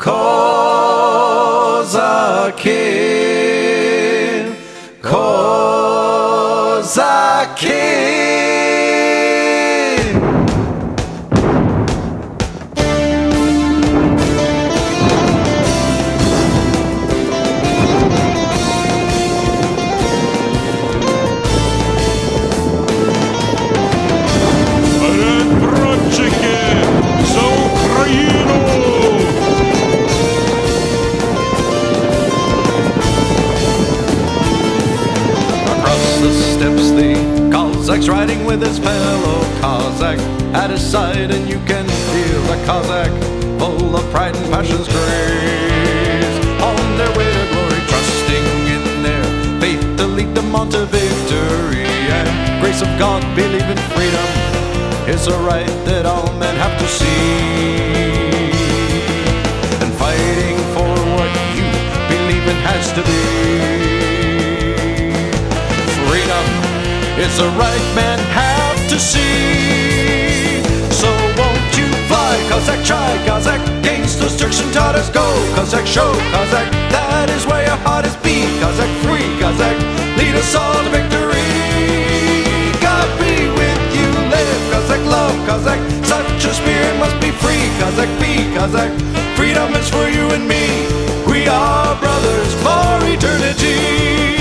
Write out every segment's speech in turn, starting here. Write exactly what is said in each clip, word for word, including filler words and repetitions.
Kozakin, Kozakin. Kozak's riding with his fellow Kozak at his side, and you can feel the Kozak full of pride and passion's grace. On their way to glory, trusting in their faith to lead them on to victory. And grace of God, believe in freedom is a right that all men have to see. And fighting for what you believe in has to be. Freedom it's a right men have to see. So won't you fly, Kozak, try, Kozak, against those Turks and Tatars go. Kozak, show, Kozak, that is where your heart is beat. Kozak, free, Kozak, lead us all to victory. God be with you, live, Kozak, love, Kozak, such a spirit must be free. Kozak, be, Kozak, freedom is for you and me. We are brothers for eternity.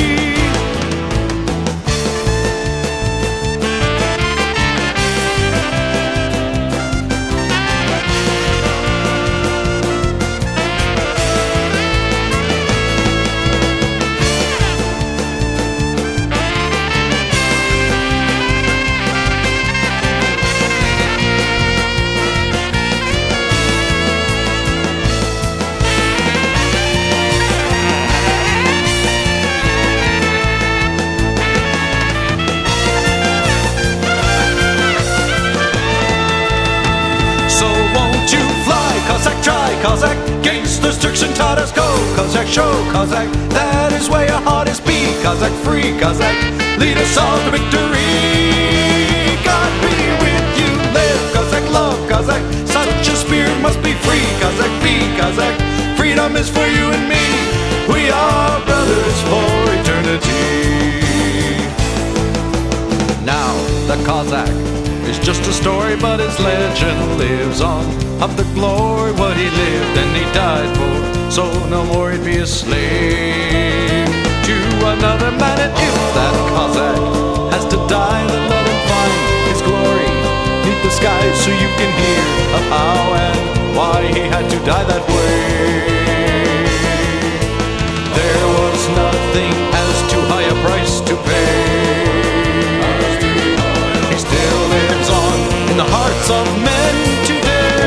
Kozak, against those Turks and Tatars go. Kozak, show, Kozak, that is where your heart is beat. Kozak, free, Kozak, lead us all to victory. God be with you, live, Kozak, love, Kozak, such a spirit must be free. Kozak, be, Kozak, freedom is for you and me. We are brothers for eternity. Now, the Kozak is just a story, but his legend lives on. Of the glory, what he lived and he died for, so no more he'd be a slave to another man. And if that Kozak has to die, then let him find his glory beneath the sky, so you can hear of how and why he had to die that way. There was nothing as too high a price to pay. He still lives on in the hearts of men today.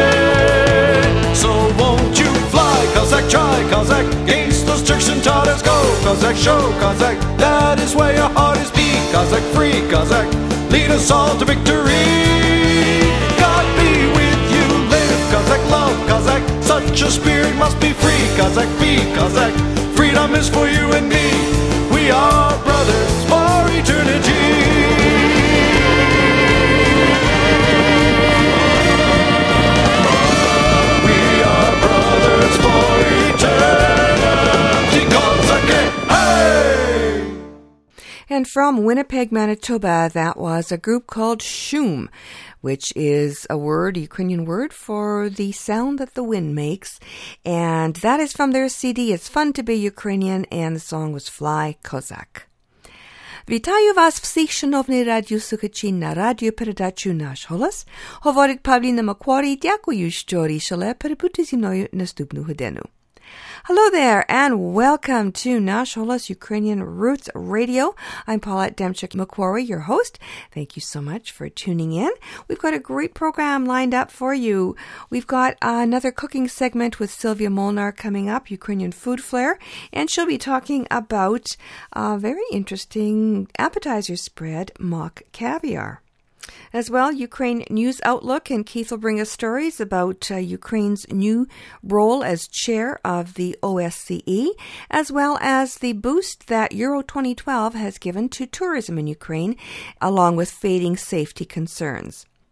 Kozak, try, Kozak, against those Turks and Tatars go. Kozak, show, Kozak, that is where your heart is beat. Kozak, free, Kozak, lead us all to victory. God be with you, live, Kozak, love, Kozak, such a spirit must be free. Kozak, be, Kozak, freedom is for you and me. We are brothers for eternity. And from Winnipeg, Manitoba, that was a group called Shum, which is a word, a Ukrainian word for the sound that the wind makes. And that is from their C D, It's Fun to be Ukrainian, and the song was Fly, Kozak. Вітаю вас всіх, шановні радіослухачі, на радіопередачу «Наш голос». Говорить Павліна Макварі. Дякую, що рішили перебути зі мною наступну годину. Hello there, and welcome to Nash Holos Ukrainian Roots Radio. I'm Paulette Demchuk-Macquarie, your host. Thank you so much for tuning in. We've got a great program lined up for you. We've got another cooking segment with Sylvia Molnar coming up, Ukrainian Food Flair, and she'll be talking about a very interesting appetizer spread, mock caviar. As well, Ukraine News Outlook, and Keith will bring us stories about uh, Ukraine's new role as chair of the O S C E, as well as the boost that Euro twenty twelve has given to tourism in Ukraine, along with fading safety concerns.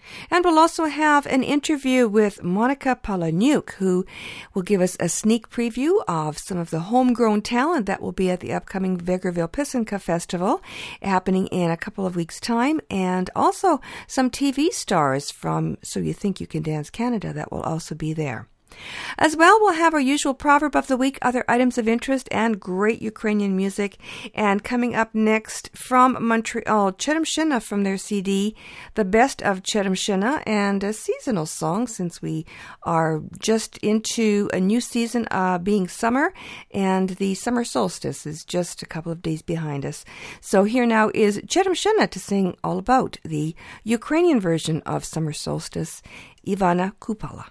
And we'll also have an interview with Monica Palahniuk, who will give us a sneak preview of some of the homegrown talent that will be at the upcoming Vegreville Pisanka Festival, happening in a couple of weeks' time, and also some T V stars from So You Think You Can Dance Canada that will also be there. As well, we'll have our usual proverb of the week, other items of interest, and great Ukrainian music. And coming up next from Montreal, Cheremshina from their C D, The Best of Cheremshina, and a seasonal song since we are just into a new season uh, being summer, and the summer solstice is just a couple of days behind us. So here now is Cheremshina to sing all about the Ukrainian version of Summer Solstice, Ivana Kupala.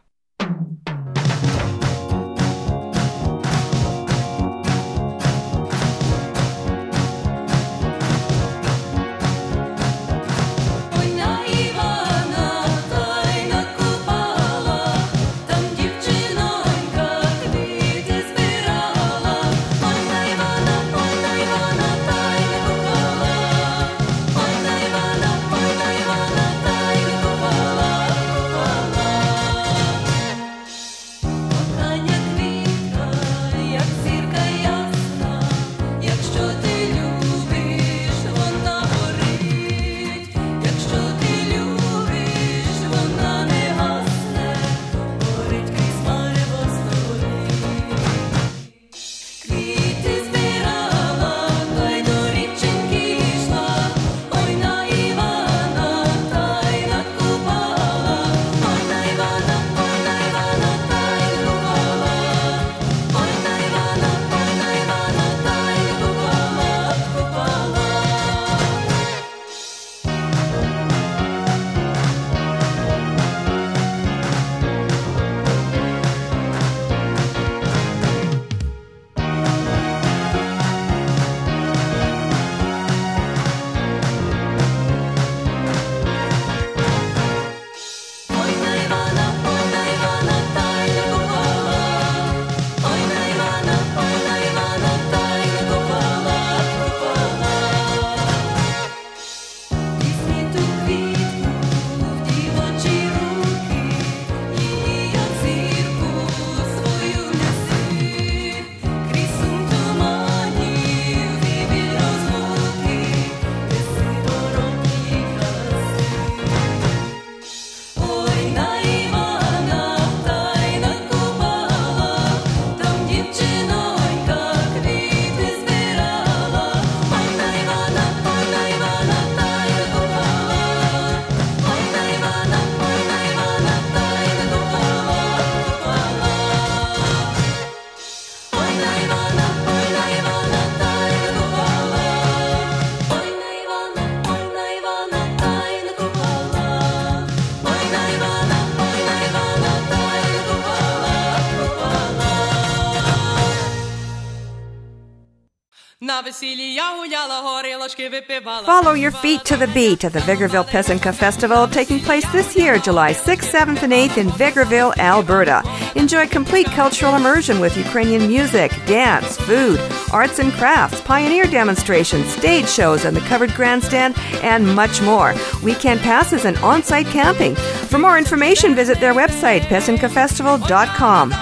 Follow your feet to the beat at the Vegreville Pisanka Festival, taking place this year, July sixth, seventh, and eighth in Vegreville, Alberta. Enjoy complete cultural immersion with Ukrainian music, dance, food, arts and crafts, pioneer demonstrations, stage shows and the covered grandstand, and much more. Weekend passes and on-site camping. For more information, visit their website, pisanka festival dot com.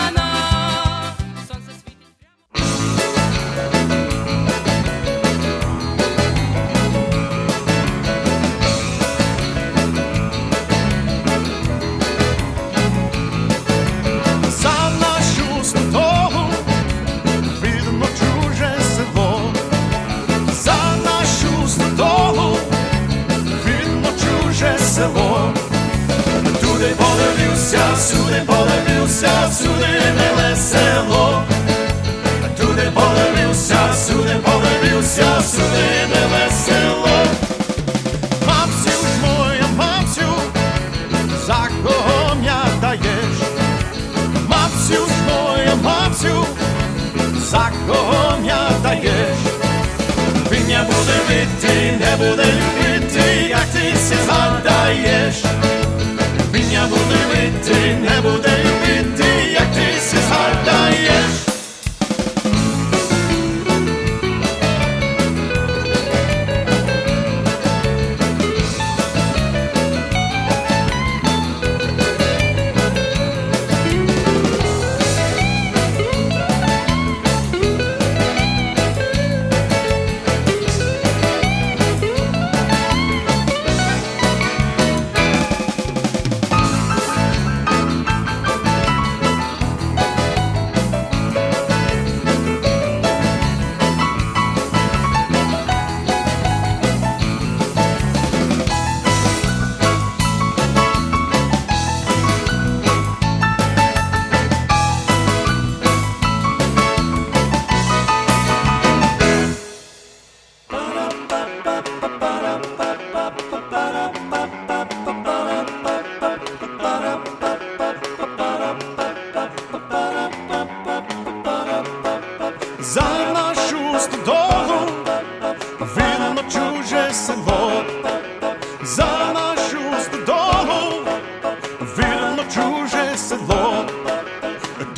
Туди подивився, сюди подивився, сюди миле село. Туди подивився, сюди подивився, сюди миле село. Мамсю ж моя, мамсю, за кого м'я даєш? Мамсю ж моя, мамсю, за кого м'я даєш? Він не буде бити, не буде любити, як ти се згадаєш. Він не буде бити, не буде любити, як ти се згадаєш.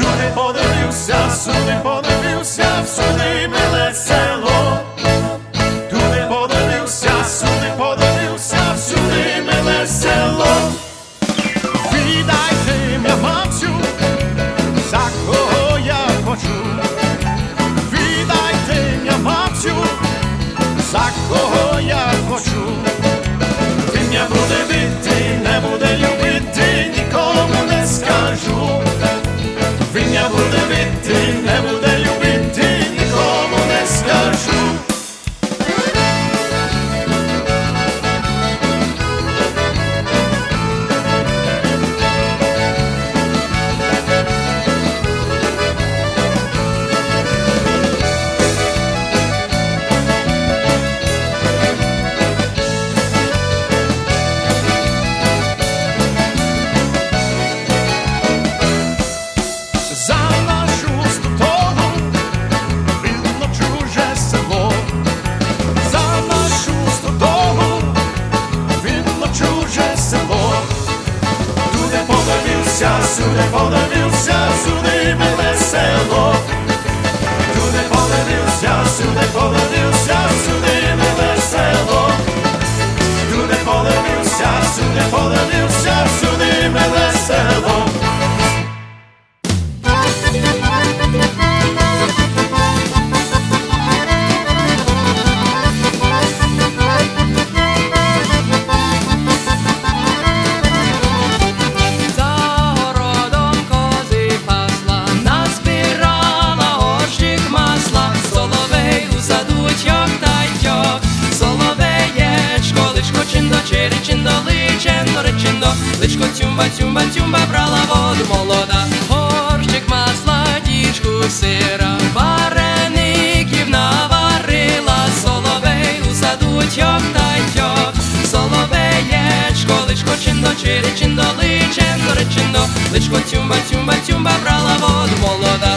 Туди подивився, сюди подивився, всюди миле село. Туди подивився, сюди подивився, всюди миле село. Віддайте мене, мамцю, за кого я хочу. Віддайте мене, мамцю, за кого я хочу. Він мене буде бити, не буде любити, нікому не скажу. Він мене буде бити, не буде любити, нікому не скажу. Сюди подивився, сюди миле село. Туди подивився, сюди подивився, сюди миле село. Туди подивився, сюди подивився, сюди миле село. Личко тюмба, тюмба, тюмба, брала воду молода. Горщик масла, діжку сира, вареників наварила. Соловей у саду тьох та тьох. Соловеєчко, личко чиндо, чири чиндо, личендо, речиндо. Личко тюмба, тюмба, тюмба, брала воду молода.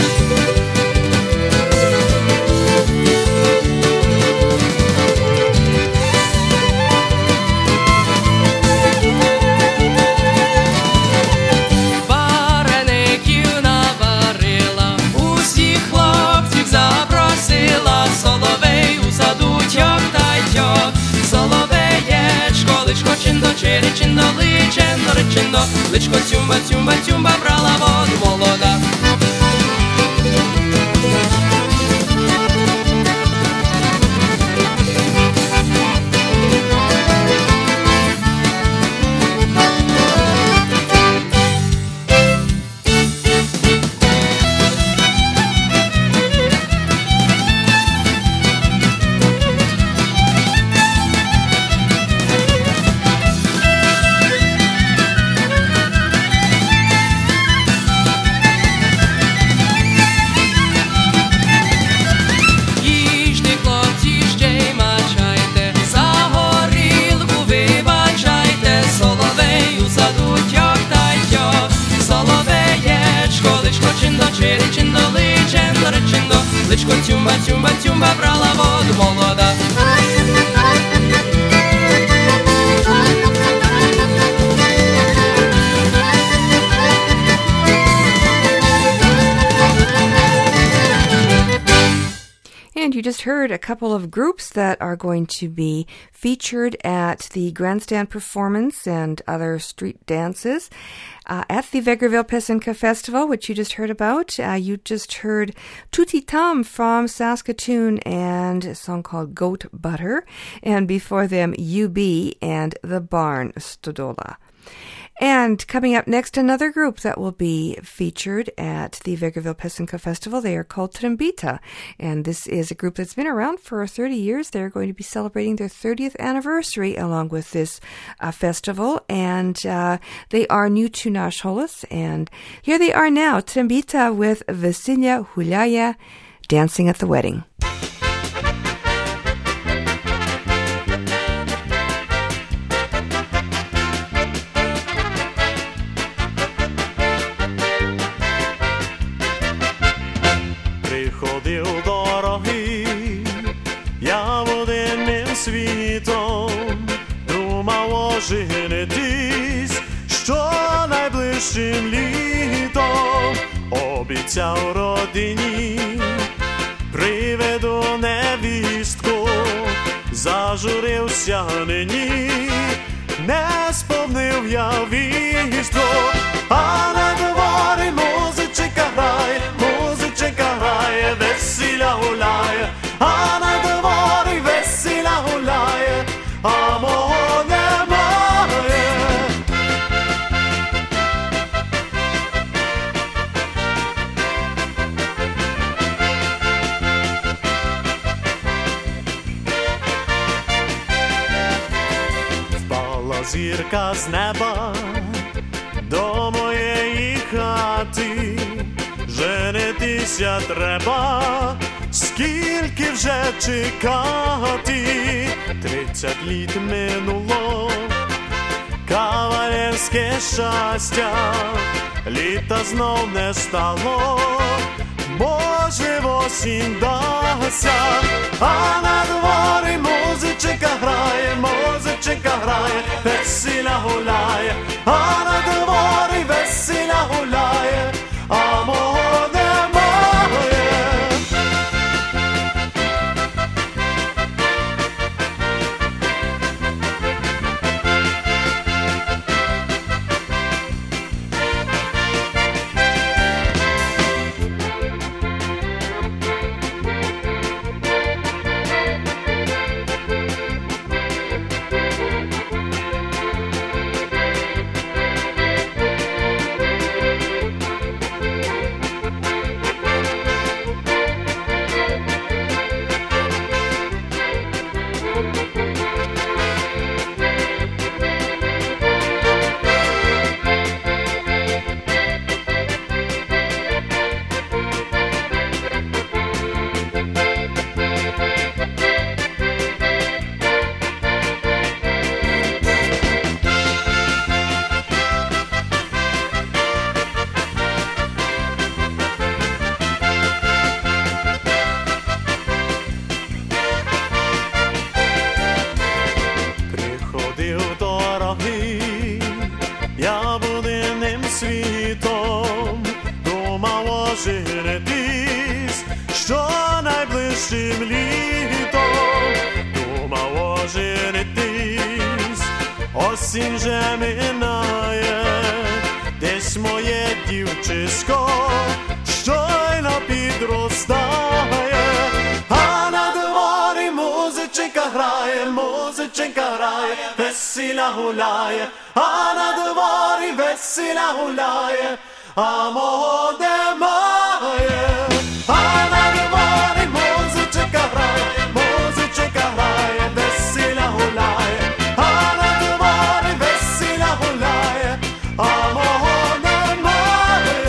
Чири чиндо, личендо, речиндо. Личко тюмба, тюмба, тюмба, брала воду молода. Личко тюмба, тюмба, тюмба, брала воду молода. And you just heard a couple of groups that are going to be featured at the grandstand performance and other street dances uh, at the Vegreville Pisanka Festival, which you just heard about. Uh, you just heard Tutti Tom from Saskatoon and a song called Goat Butter. And before them, U B and The Barn Stodola. And coming up next, another group that will be featured at the Vegreville Pisanka Festival. They are called Trembita, and this is a group that's been around for thirty years. They're going to be celebrating their thirtieth anniversary along with this uh, festival, and uh, they are new to Nash Holos. And here they are now, Trembita with Vesinya Hulyaya, Dancing at the Wedding. Приходив дорогий, я в один світом думав оженитись, що найближчим літом трійця у родині, приведу невістку, зажурився нині, не сповнив я віство, а на дворі музичка грає, музичка грає, весіля гуляє, а на дворі весіля гуляє, а мого немає. Впала зірка з неба до моєї хати, женитися треба, скільки вже чекати. Тридцять літ минуло, кавалерське щастя, літа знов не стало, може в осінь дасться, а на дворі музичка грає, музичка грає, весіля гуляє, а на дворі весіля гуляє, а мого немає. Я буденним світом думав оженитись, що найближчим літом думав оженитись. Осінь же минає, десь моє дівчисько щойно підростає, а на дворі музичка грає, музичка грає, весіля гуляє, а на дворі весіля гуляє, а мого немає. А на дворі музичка грає, музичка грає, весіля гуляє, а на дворі весіля гуляє, а мого немає.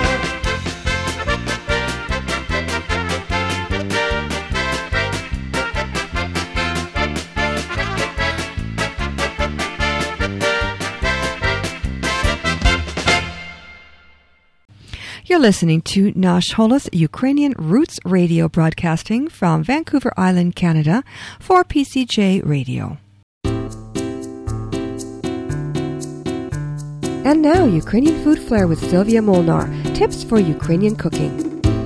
You're listening to Nash Holos Ukrainian Roots Radio, broadcasting from Vancouver Island, Canada, for P C J Radio. And now, Ukrainian Food Flair with Sylvia Molnar. Tips for Ukrainian cooking.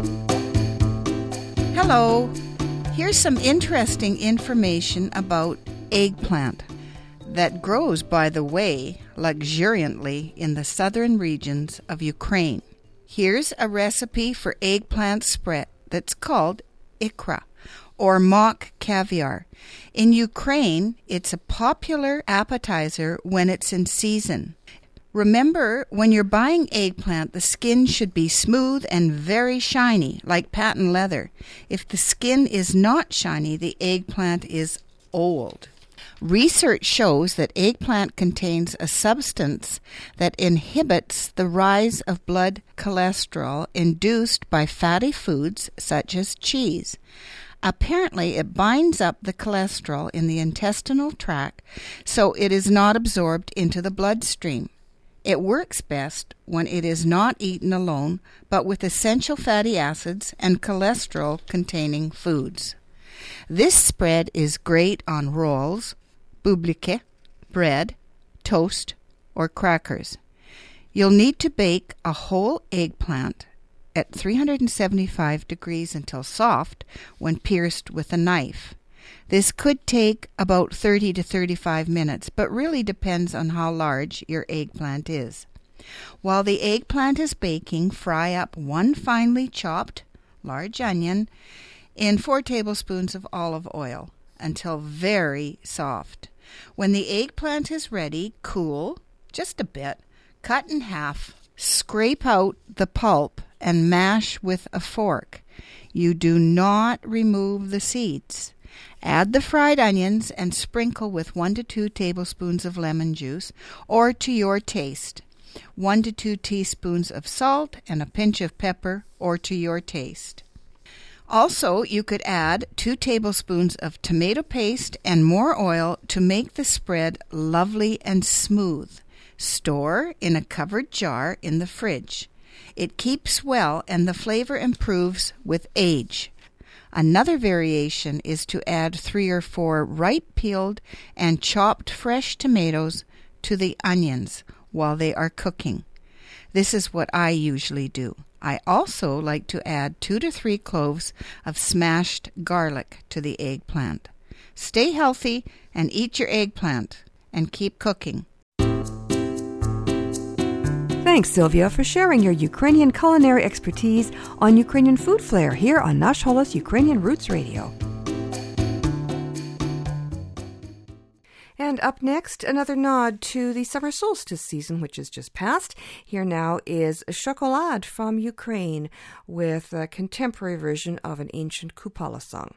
Hello. Here's some interesting information about eggplant that grows, by the way, luxuriantly in the southern regions of Ukraine. Here's a recipe for eggplant spread that's called ikra, or mock caviar. In Ukraine, it's a popular appetizer when it's in season. Remember, when you're buying eggplant, the skin should be smooth and very shiny, like patent leather. If the skin is not shiny, the eggplant is old. Research shows that eggplant contains a substance that inhibits the rise of blood cholesterol induced by fatty foods such as cheese. Apparently, it binds up the cholesterol in the intestinal tract so it is not absorbed into the bloodstream. It works best when it is not eaten alone, but with essential fatty acids and cholesterol-containing foods. This spread is great on rolls, bublik, bread, toast, or crackers. You'll need to bake a whole eggplant at three hundred seventy-five degrees until soft when pierced with a knife. This could take about thirty to thirty-five minutes, but really depends on how large your eggplant is. While the eggplant is baking, fry up one finely chopped large onion in four tablespoons of olive oil until very soft. When the eggplant is ready, cool just a bit, cut in half, scrape out the pulp, and mash with a fork. You do not remove the seeds. Add the fried onions and sprinkle with one to two tablespoons of lemon juice, or to your taste. One to two teaspoons of salt and a pinch of pepper, or to your taste. Also, you could add two tablespoons of tomato paste and more oil to make the spread lovely and smooth. Store in a covered jar in the fridge. It keeps well and the flavor improves with age. Another variation is to add three or four ripe peeled and chopped fresh tomatoes to the onions while they are cooking. This is what I usually do. I also like to add two to three cloves of smashed garlic to the eggplant. Stay healthy and eat your eggplant and keep cooking. Thanks, Sylvia, for sharing your Ukrainian culinary expertise on Ukrainian Food Flair here on Nash Holos Ukrainian Roots Radio. And up next, another nod to the summer solstice season, which is just past. Here now is Chocolade from Ukraine with a contemporary version of an ancient Kupala song.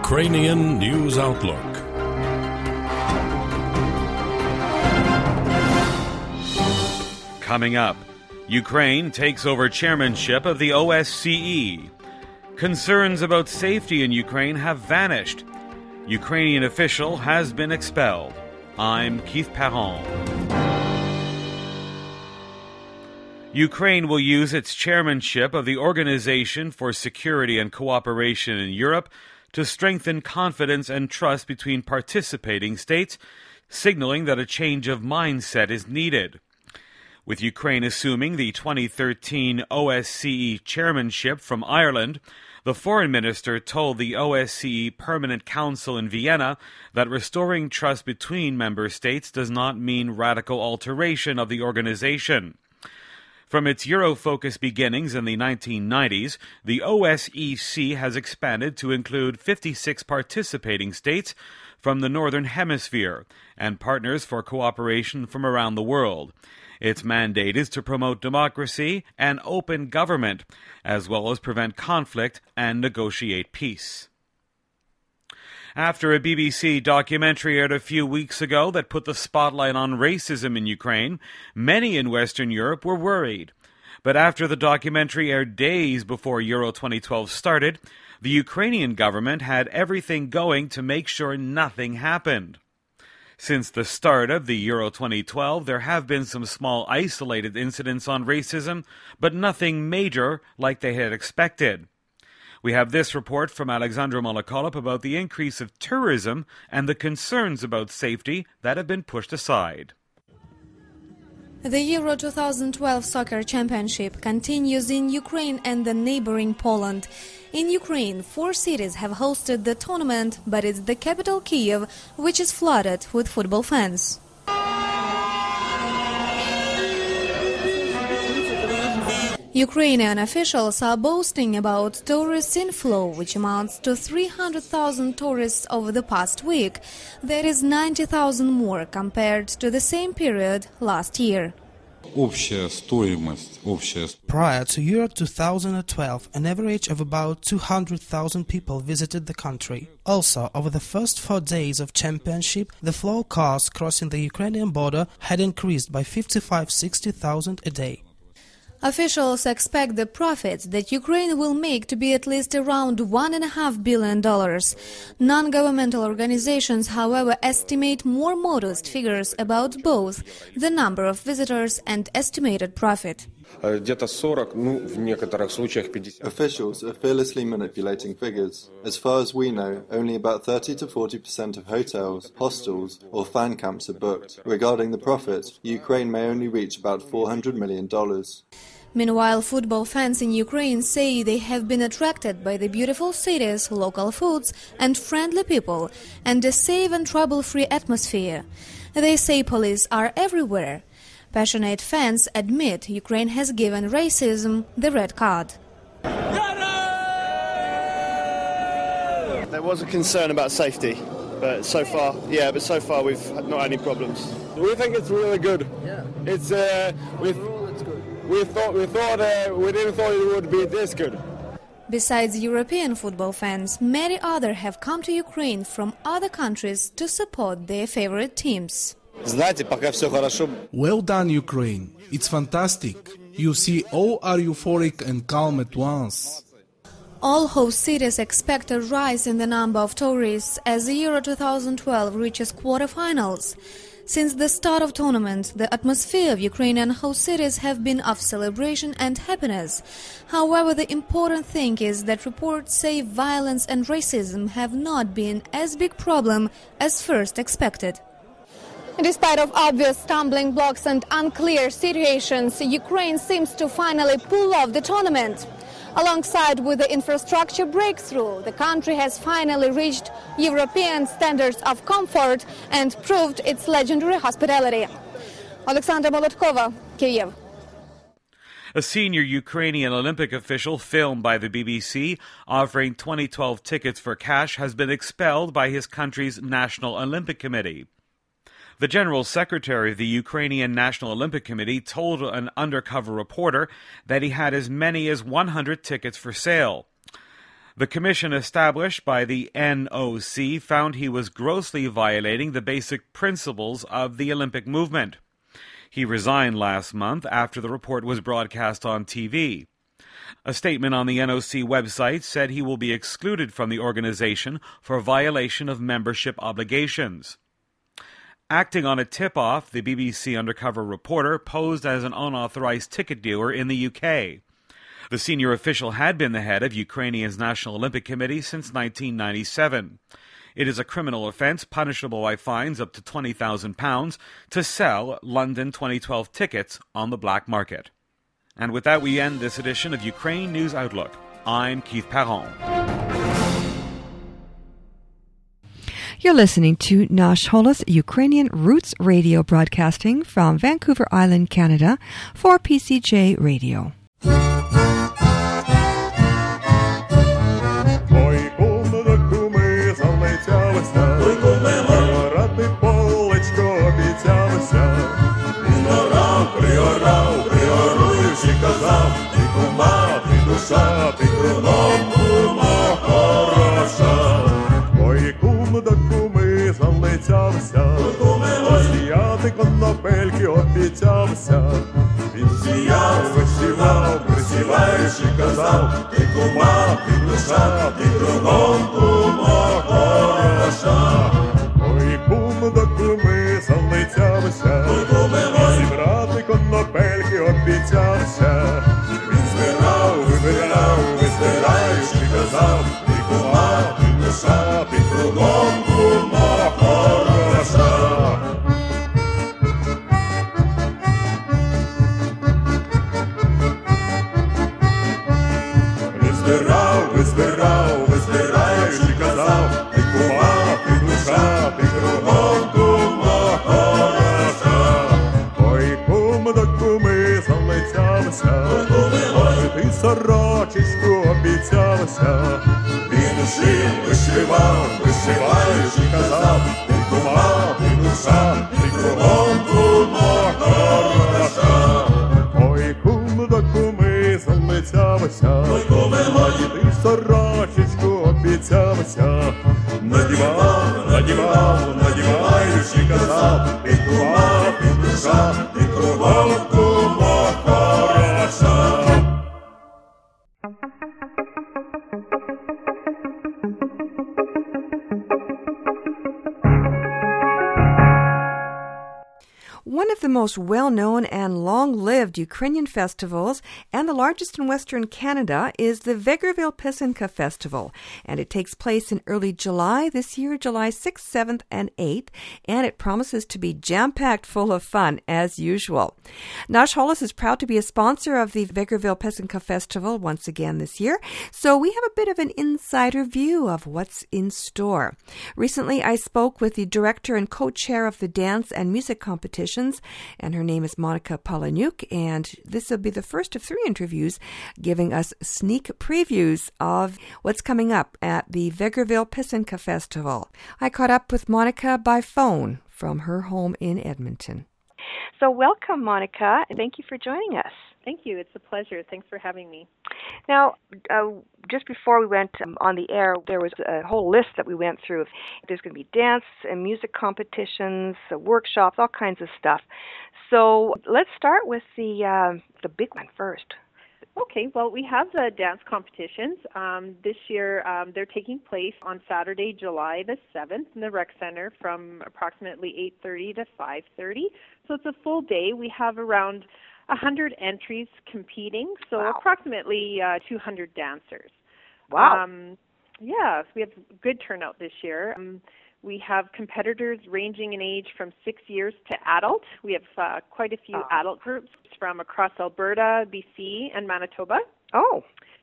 Ukrainian News Outlook. Coming up, Ukraine takes over chairmanship of the O S C E. Concerns about safety in Ukraine have vanished. Ukrainian official has been expelled. I'm Keith Perron. Ukraine will use its chairmanship of the Organization for Security and Cooperation in Europe to strengthen confidence and trust between participating states, signaling that a change of mindset is needed. With Ukraine assuming the twenty thirteen O S C E chairmanship from Ireland, the foreign minister told the O S C E Permanent Council in Vienna that restoring trust between member states does not mean radical alteration of the organization. From its Euro-focused beginnings in the nineteen nineties, the O S E C has expanded to include fifty-six participating states from the Northern Hemisphere and partners for cooperation from around the world. Its mandate is to promote democracy and open government, as well as prevent conflict and negotiate peace. After a B B C documentary aired a few weeks ago that put the spotlight on racism in Ukraine, many in Western Europe were worried. But after the documentary aired days before Euro twenty twelve started, the Ukrainian government had everything going to make sure nothing happened. Since the start of the Euro twenty twelve, there have been some small isolated incidents on racism, but nothing major like they had expected. We have this report from Alexandra Molokolop about the increase of tourism and the concerns about safety that have been pushed aside. The Euro twenty twelve Soccer Championship continues in Ukraine and the neighboring Poland. In Ukraine, four cities have hosted the tournament, but it's the capital Kyiv which is flooded with football fans. Ukrainian officials are boasting about tourist inflow, which amounts to three hundred thousand tourists over the past week. That is ninety thousand more compared to the same period last year. Prior to Euro twenty twelve, an average of about two hundred thousand people visited the country. Also, over the first four days of championship, the flow of cars crossing the Ukrainian border had increased by fifty-five to sixty thousand a day. Officials expect the profits that Ukraine will make to be at least around one point five billion dollars. Non-governmental organizations, however, estimate more modest figures about both the number of visitors and estimated profit. Officials are fearlessly manipulating figures. As far as we know, only about thirty to forty percent of hotels, hostels or fan camps are booked. Regarding the profit, Ukraine may only reach about four hundred million dollars. Meanwhile, football fans in Ukraine say they have been attracted by the beautiful cities, local foods and friendly people, and a safe and trouble-free atmosphere. They say police are everywhere. Passionate fans admit Ukraine has given racism the red card. There was a concern about safety, but so far, yeah, but so far we've not had any problems. We think it's really good. Yeah. It's uh, we we thought we thought uh, we didn't thought it would be this good. Besides European football fans, many others have come to Ukraine from other countries to support their favorite teams. Well done, Ukraine. It's fantastic. You see, all are euphoric and calm at once. All host cities expect a rise in the number of tourists as the Euro twenty twelve reaches quarterfinals. Since the start of tournament, the atmosphere of Ukrainian host cities have been of celebration and happiness. However, the important thing is that reports say violence and racism have not been as big problem as first expected. Despite of obvious stumbling blocks and unclear situations, Ukraine seems to finally pull off the tournament. Alongside with the infrastructure breakthrough, the country has finally reached European standards of comfort and proved its legendary hospitality. Alexandra Molotkova, Kyiv. A senior Ukrainian Olympic official filmed by the B B C offering twenty twelve tickets for cash has been expelled by his country's National Olympic Committee. The General Secretary of the Ukrainian National Olympic Committee told an undercover reporter that he had as many as one hundred tickets for sale. The commission established by the N O C found he was grossly violating the basic principles of the Olympic movement. He resigned last month after the report was broadcast on T V. A statement on the N O C website said he will be excluded from the organization for violation of membership obligations. Acting on a tip-off, the B B C undercover reporter posed as an unauthorized ticket dealer in the U K. The senior official had been the head of Ukrainian's National Olympic Committee since nineteen ninety-seven. It is a criminal offence punishable by fines up to twenty thousand pounds to sell London twenty twelve tickets on the black market. And with that, we end this edition of Ukraine News Outlook. I'm Keith Perron. You're listening to Nash Holos Ukrainian Roots Radio, broadcasting from Vancouver Island, Canada, for P C J Radio. Осіяти конопельки обіцявся. Він сіяв, висівав, присіваючи казав: ти кума, ти душа, ти кругом кума хороша. Ой, кум до куми залицявся, зібрати конопельки обіцявся. Він збирав, вибирав, визбираючи казав: ти кума, ти душа, ти кругом кума хороша. Визбирав, визбирав, визбираючи казав: ти кума, ти душа, ти кругом кума хороша. Ой, кум до куми залицявся, ой, ти сорочечку обіцявся. Він шив, вишивав, вишиваючи казав: ти кума, ти душа, ти кругом кума хороша. Ой, кум до куми залицявся, ой, ти сорочечку обіцявся. Надівав, надівав, надіваючи казав: ти кума, ти душа, ти кругом кума хороша. One of the most well-known and long-lived Ukrainian festivals, and the largest in Western Canada, is the Vegreville Pisanka Festival, and it takes place in early July this year, July sixth, seventh, and eighth, and it promises to be jam-packed full of fun, as usual. Nash Holos is proud to be a sponsor of the Vegreville Pisanka Festival once again this year, so we have a bit of an insider view of what's in store. Recently, I spoke with the director and co-chair of the dance and music competitions, and her name is Monica Palahniuk, and this will be the first of three interviews giving us sneak previews of what's coming up at the Vegreville Pisanka Festival. I caught up with Monica by phone from her home in Edmonton. So welcome, Monica, and thank you for joining us. Thank you. It's a pleasure. Thanks for having me. Now, uh, just before we went um, on the air, there was a whole list that we went through. There's going to be dance and music competitions, uh, workshops, all kinds of stuff. So let's start with the uh, the big one first. Okay, well, we have the dance competitions. Um, this year, um, they're taking place on Saturday, July the seventh in the Rec Center from approximately eight thirty to five thirty. So it's a full day. We have around one hundred entries competing, so wow. approximately uh, two hundred dancers. Wow. Um, yeah, so we have good turnout this year. Um, we have competitors ranging in age from six years to adult. We have uh, quite a few oh. adult groups from across Alberta, B C, and Manitoba. Oh.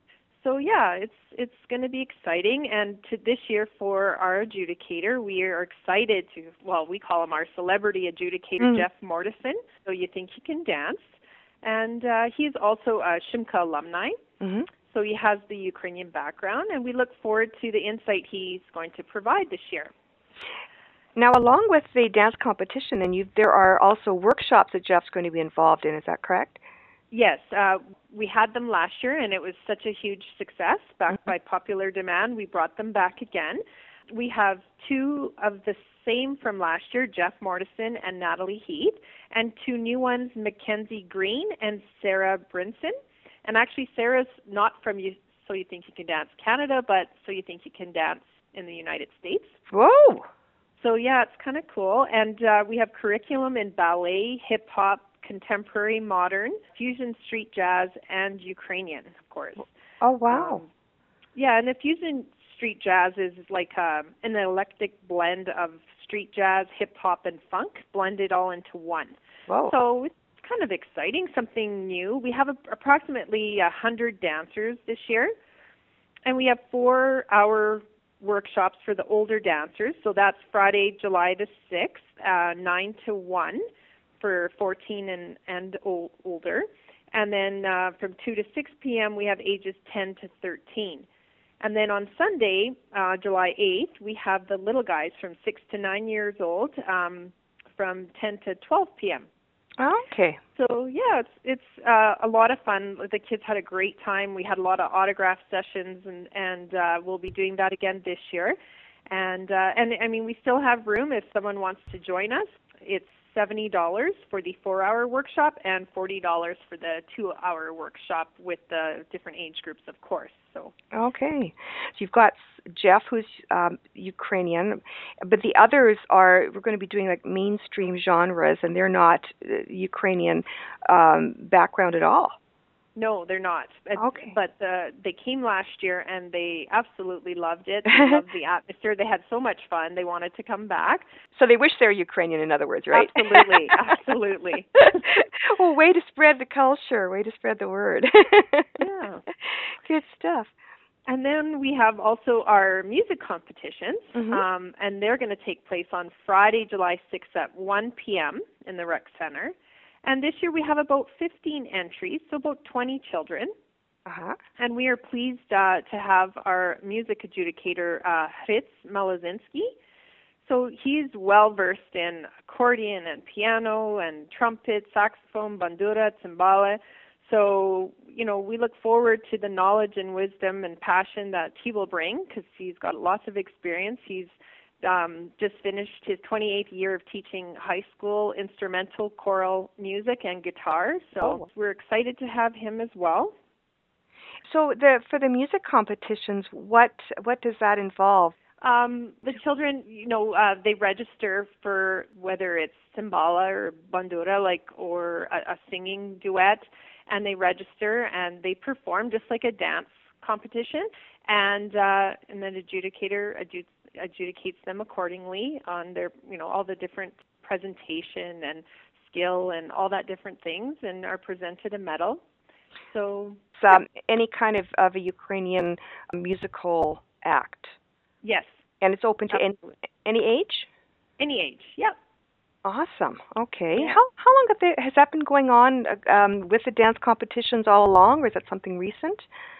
So yeah, it's it's going to be exciting. And to this year for our adjudicator, we are excited to, well, we call him our celebrity adjudicator, mm. Jeff Mortison. So you think he can dance. And uh, he's also a Shimka alumni, mm-hmm. so he has the Ukrainian background, and we look forward to the insight he's going to provide this year. Now, along with the dance competition, and you, there are also workshops that Jeff's going to be involved in, is that correct? Yes, uh, we had them last year, and it was such a huge success. Backed by popular demand, we brought them back again. We have two of the same from last year, Jeff Mortison and Natalie Heath, and two new ones, Mackenzie Green and Sarah Brinson. And actually, Sarah's not from you, So You Think You Can Dance Canada, but So You Think You Can Dance in the United States. Whoa! So yeah, it's kind of cool. And uh, we have curriculum in ballet, hip-hop, contemporary, modern, fusion, street jazz, and Ukrainian, of course. Oh, wow. Um, yeah, and the fusion street jazz is like uh, an eclectic blend of street jazz, hip-hop, and funk blended all into one. Whoa. So it's kind of exciting, something new. We have a, approximately one hundred dancers this year, and we have four-hour workshops for the older dancers. So that's Friday, July the sixth, uh, nine to one for fourteen and, and o- older. And then uh, from two to six p.m., we have ages ten to thirteen. And then on Sunday, uh, July eighth, we have the little guys from six to nine years old um, from ten to twelve p.m. Okay. So, yeah, it's it's uh, a lot of fun. The kids had a great time. We had a lot of autograph sessions, and, and uh, we'll be doing that again this year. And, uh, and I mean, we still have room if someone wants to join us. It's seventy dollars for the four-hour workshop and forty dollars for the two-hour workshop with the different age groups, of course. So okay, so you've got Jeff, who's um, Ukrainian, but the others are, we're going to be doing like mainstream genres, and they're not uh, Ukrainian um, background at all. No, they're not. Okay. But uh, they came last year, and they absolutely loved it. They loved the atmosphere. They had so much fun. They wanted to come back. So they wish they were Ukrainian, in other words, right? Absolutely, absolutely. Well, way to spread the culture, way to spread the word. Yeah. Good stuff. And then we have also our music competitions, Mm-hmm. um, and they're going to take place on Friday, July sixth at one p.m. in the Rec Center. And this year we have about fifteen entries, so about twenty children. Uh-huh. And we are pleased uh, to have our music adjudicator, uh, Fritz Malazinski. So he's well-versed in accordion and piano and trumpet, saxophone, bandura, timbale. So, you know, we look forward to the knowledge and wisdom and passion that he will bring, because he's got lots of experience. He's Um, just finished his twenty-eighth year of teaching high school instrumental choral music and guitar, so Oh. we're excited to have him as well. So the for the music competitions, what what does that involve? Um, the children, you know, uh, they register for whether it's timbala or bandura, like, or a, a singing duet, and they register and they perform just like a dance competition, and uh, and then adjudicator adjudicates adjudicates them accordingly on their, you know, all the different presentation and skill and all that different things, and are presented a medal. So um, any kind of, of a Ukrainian musical act? Yes. And it's open to any, any age? Any age, yep. Awesome. Okay. Yeah. How how long have they, has that been going on um, with the dance competitions all along, or is that something recent?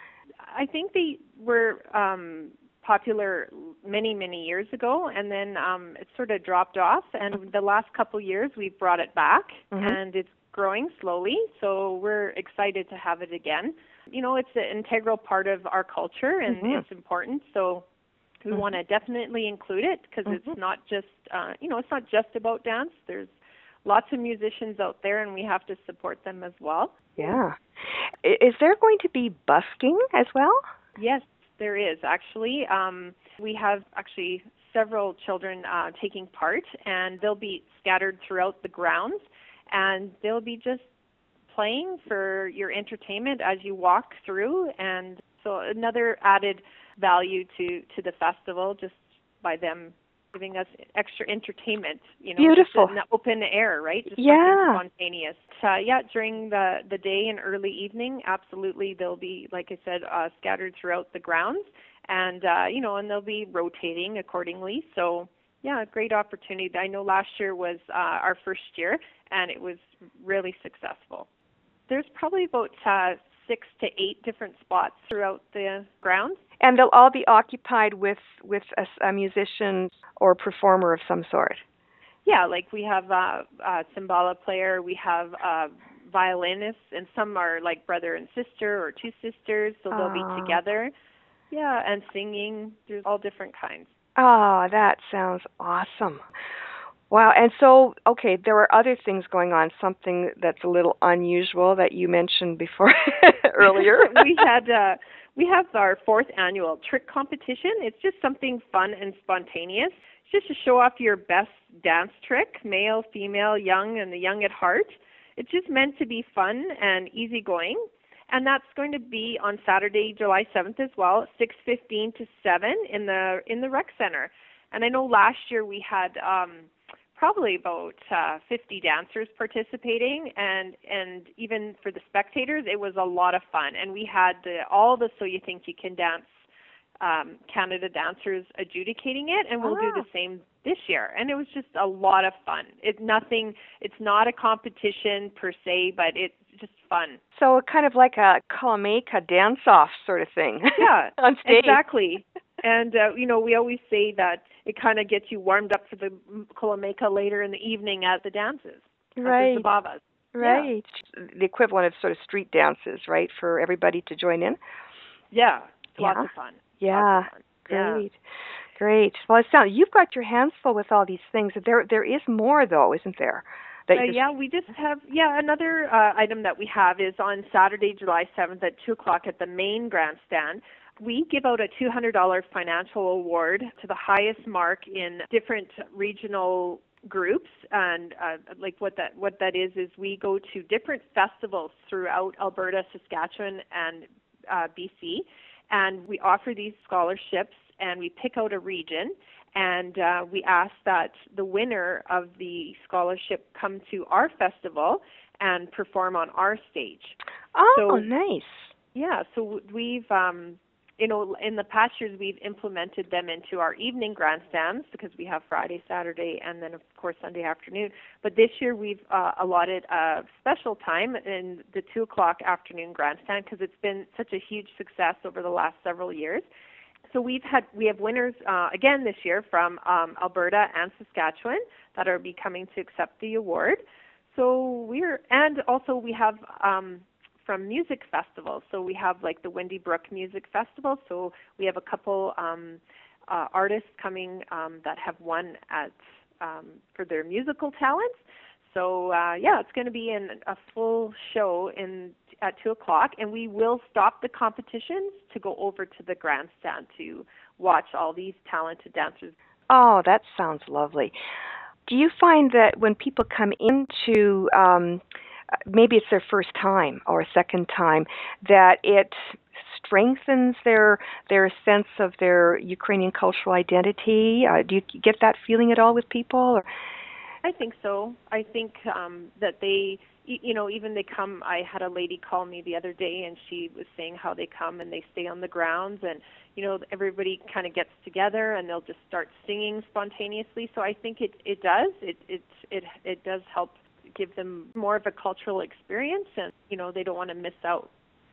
I think they were um, popular many, many years ago, and then um, it sort of dropped off. And the last couple years, we've brought it back, Mm-hmm. and it's growing slowly. So we're excited to have it again. You know, it's an integral part of our culture, and Mm-hmm. it's important. So we Mm-hmm. want to definitely include it, because Mm-hmm. it's not just, uh, you know, it's not just about dance. There's lots of musicians out there, and we have to support them as well. Yeah. I- Is there going to be busking as well? Yes, there is, actually. Um, we have actually several children uh, taking part, and they'll be scattered throughout the grounds, and they'll be just playing for your entertainment as you walk through. And so another added value to, to the festival, just by them giving us extra entertainment, you know, Beautiful. just in the open air, right? Just Yeah. something spontaneous. Uh, yeah, during the, the day and early evening, absolutely, they'll be, like I said, uh, scattered throughout the grounds, and, uh, you know, and they'll be rotating accordingly. So, yeah, a great opportunity. I know last year was uh, our first year, and it was really successful. There's probably about uh, six to eight different spots throughout the grounds. And they'll all be occupied with, with a, a musician or performer of some sort? Yeah, like we have a, a timbala player, we have a violinists, and some are like brother and sister or two sisters, so they'll Aw. be together. Yeah, and singing. There's all different kinds. Oh, that sounds awesome. Wow. And so, okay, there are other things going on, something that's a little unusual that you mentioned before earlier. we had uh, we have our fourth annual trick competition. It's just something fun and spontaneous. It's just to show off your best dance trick, male, female, young, and the young at heart. It's just meant to be fun and easygoing. And that's going to be on Saturday, July seventh as well, six fifteen to seven in the in the rec center. And I know last year we had um, probably about uh, fifty dancers participating, and and even for the spectators, it was a lot of fun. And we had the, all the So You Think You Can Dance um, Canada dancers adjudicating it, and we'll Ah. do the same this year. And it was just a lot of fun. It's nothing. It's not a competition per se, but it's just fun. So kind of like a Kalameka dance-off sort of thing. Yeah, on stage. exactly. And, uh, you know, we always say that it kind of gets you warmed up for the Kalameka later in the evening at the dances. Right. At the Zabavas. Right. The equivalent of sort of street dances, right, for everybody to join in? Yeah. It's Yeah. Lots of fun. Yeah. Lots of fun. Great. Yeah. Great. Well, it sounds, you've got your hands full with all these things. There, There is more, though, isn't there? That Uh, you just- yeah, we just have, yeah, another uh, item that we have is on Saturday, July seventh at two o'clock at the main grandstand. We give out a two hundred dollars financial award to the highest mark in different regional groups. And uh, like what that what that is, is we go to different festivals throughout Alberta, Saskatchewan, and uh, B C, and we offer these scholarships, and we pick out a region. And uh, we ask that the winner of the scholarship come to our festival and perform on our stage. Oh, so, nice. Yeah, so we've, um, you know, in the past years we've implemented them into our evening grandstands because we have Friday, Saturday, and then of course Sunday afternoon. But this year we've uh, allotted a special time in the two o'clock afternoon grandstand because it's been such a huge success over the last several years. So we've had we have winners uh, again this year from um, Alberta and Saskatchewan that are be coming to accept the award. So we're and also we have um, from music festivals. So we have like the Windy Brook Music Festival. So we have a couple um, uh, artists coming um, that have won at um, for their musical talents. So uh, yeah, it's going to be in a full show in at two o'clock, and we will stop the competitions to go over to the grandstand to watch all these talented dancers. Oh, that sounds lovely. Do you find that when people come into, um, maybe it's their first time or a second time, that it strengthens their their sense of their Ukrainian cultural identity? Uh, do you get that feeling at all with people? Or? I think so. I think um, that they, you know, even they come, I had a lady call me the other day and she was saying how they come and they stay on the grounds and, you know, everybody kind of gets together and they'll just start singing spontaneously. So I think it, it does. It, it, it, it does help give them more of a cultural experience and, you know, they don't want to miss out.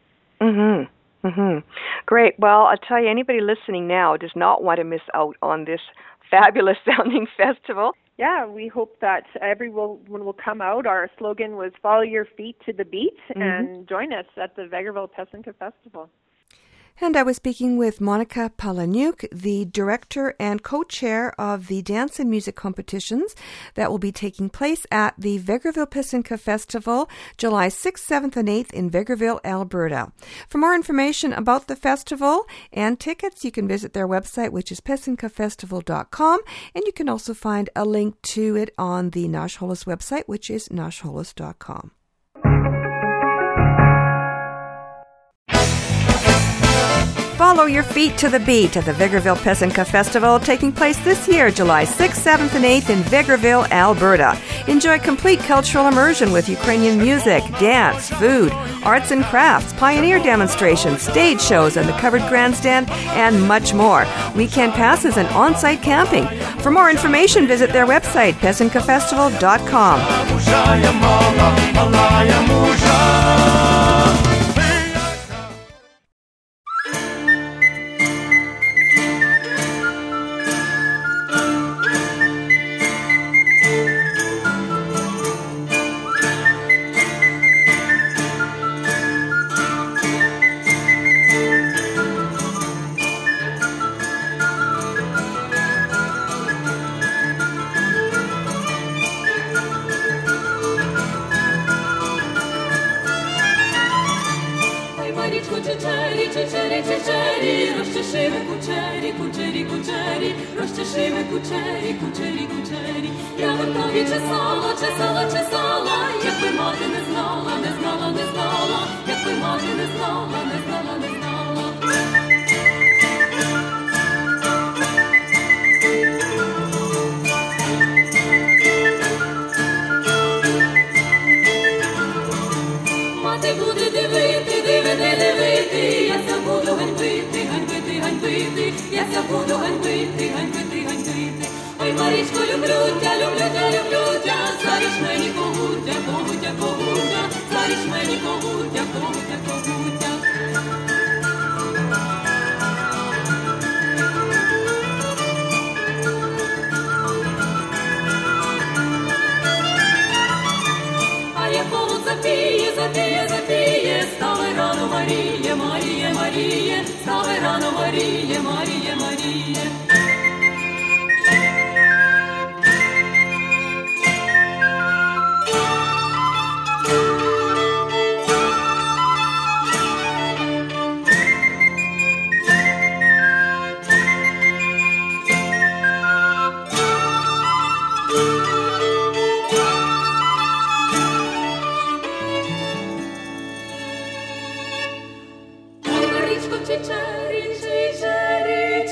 Mm-hmm. Mm-hmm. Great. Well, I'll tell you, anybody listening now does not want to miss out on this fabulous sounding festival. Yeah, we hope that everyone will come out. Our slogan was follow your feet to the beat mm-hmm. and join us at the Vegreville Pesinka Festival. And I was speaking with Monica Palahniuk, the director and co-chair of the dance and music competitions that will be taking place at the Vegreville Pesinka Festival, July sixth, seventh, and eighth in Vegreville, Alberta. For more information about the festival and tickets, you can visit their website, which is pesinka festival dot com, and you can also find a link to it on the Nash Holos website, which is nash holos dot com. Follow your feet to the beat at the Vegreville Pesinka Festival, taking place this year, July sixth, seventh, and eighth in Vegreville, Alberta. Enjoy complete cultural immersion with Ukrainian music, dance, food, arts and crafts, pioneer demonstrations, stage shows and the covered grandstand, and much more. Weekend passes and on-site camping. For more information, visit their website, pesinka festival dot com. Чичері, чичері, чичері, розчешими кучері, кучері, кучері, розчешими кучері, кучері, кучері. Я готові чесала, чесала, чесала, якби мати не знала, не знала, не знала, якби мати не знала, не знала, не знала. Мати буде дивити, дивити, дивити, я ся буду ганьбити, ганьбити, ганьбити, я ся буду ганьбити, ганьбити, ганьбити. Ой, Марічко, люблю тя, люблю тя, люблю тя, заріж мені когутя, когутя, когутя, заріж мені когутя, когутя, когутя. А якого запіє, запіє, запіє, ставай рано, Маріє, Маріє, Маріє, ставай рано, Маріє, Маріє, Маріє. Чичері, чичері,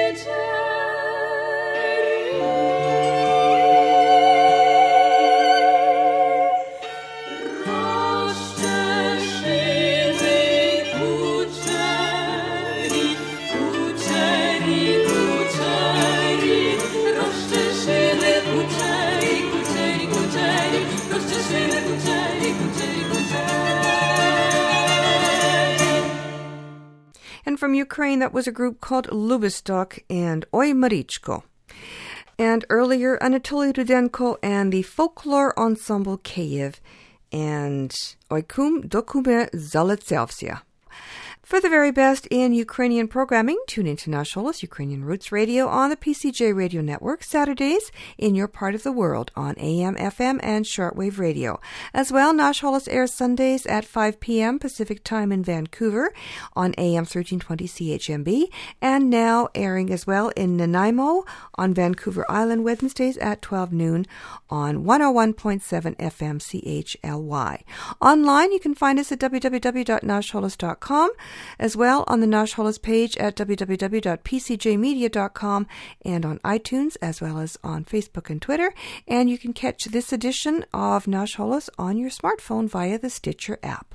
And from Ukraine, that was a group called Lubistok and Oi Marichko. And earlier, Anatoly Rudenko and the Folklore Ensemble Kyiv and Oikum Dokume Zaletsevsia. For the very best in Ukrainian programming, tune into Nash Holos Ukrainian Roots Radio on the P C J Radio Network, Saturdays in your part of the world on A M, F M, and shortwave radio. As well, Nash Holos airs Sundays at five p.m. Pacific Time in Vancouver on A M thirteen twenty C H M B, and now airing as well in Nanaimo on Vancouver Island Wednesdays at twelve noon on one oh one point seven F M C H L Y. Online, you can find us at w w w dot nash holos dot com, as well on the Nash Holos page at w w w dot p c j media dot com, and on iTunes, as well as on Facebook and Twitter. And you can catch this edition of Nash Holos on your smartphone via the Stitcher app.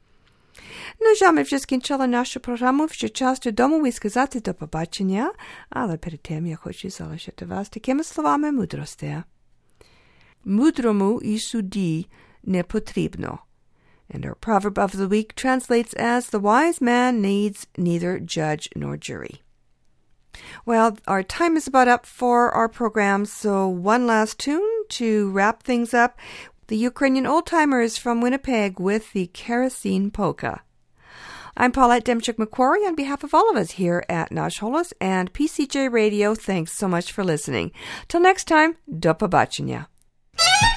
Ну, жаль, ми вже скінчили нашу програму, ще час додому і сказати до побачення, але перед тим я хочу залишити вас такими словами мудрості. Мудрому і суді не потрібно. And our proverb of the week translates as, the wise man needs neither judge nor jury. Well, our time is about up for our program, so one last tune to wrap things up. The Ukrainian Old-Timers from Winnipeg with the Kerosene Polka. I'm Paulette Demchuk-McQuarrie on behalf of all of us here at Nash Holos and P C J Radio. Thanks so much for listening. Till next time, do pobачення.